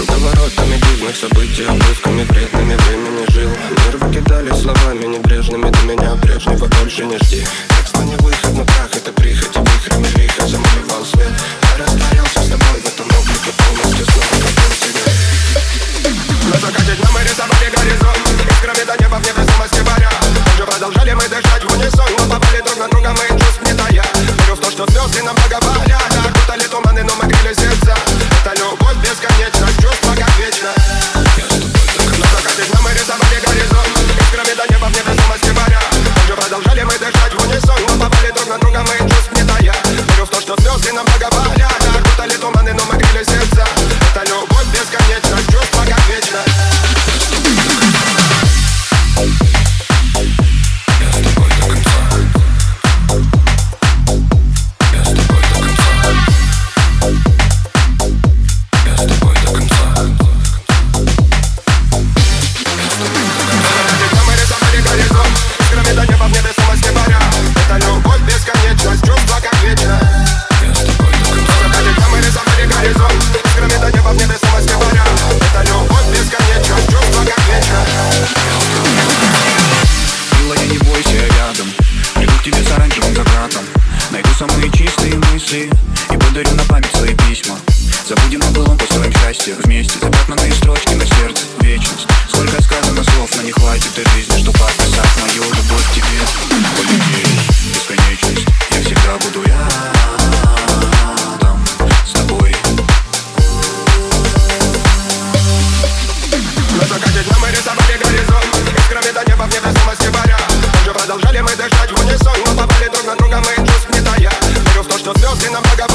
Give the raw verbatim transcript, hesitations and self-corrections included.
Круговоротами дивных событий, обрывками вредными времени жил. Мир выкидали словами небрежными, ты меня прежнего больше не жди. Текст на невыход, но крах это прихоть, и вихрями лихо замалевал свет. Я растворялся с тобой в этом облике, полностью снова копил себе. На закате дня мы рисовали горизонт, искрами до неба в невесомости паря. Также продолжали мы дышать в унисон, но попали друг на друга мы чувств не тая. Верю в то, что звезды нам благоволят, окутали туманы, но мы грели сердца. Это любовь бесконечность, чувство как вечно. На закате дня мы рисовали горизонт, искрами до неба в невесомости паря. Также продолжали мы дышать в унисон, но попали друг на друга мы чувств не тая. Верю в то, что звезды нам благоволят, окутали туманы, но мы грели сердца. Это любовь бесконечность, чувство как вечно. Самые чистые мысли и подарю на память свои письма. Забудем о былом, построим счастье вместе. Запятнанные строчки на сердце, вечность. Сколько сказано слов, но не хватит и жизни, чтобы описать мою любовь к тебе. Полетели, бесконечность, я всегда буду рядом с тобой. На закате дня мы рисовали горизонт, искрами до неба в невесомости паря. Также продолжали мы дышать в унисон, но попали друг на друга мы чувств не тая. Верю в то, что звезды нам благоволят.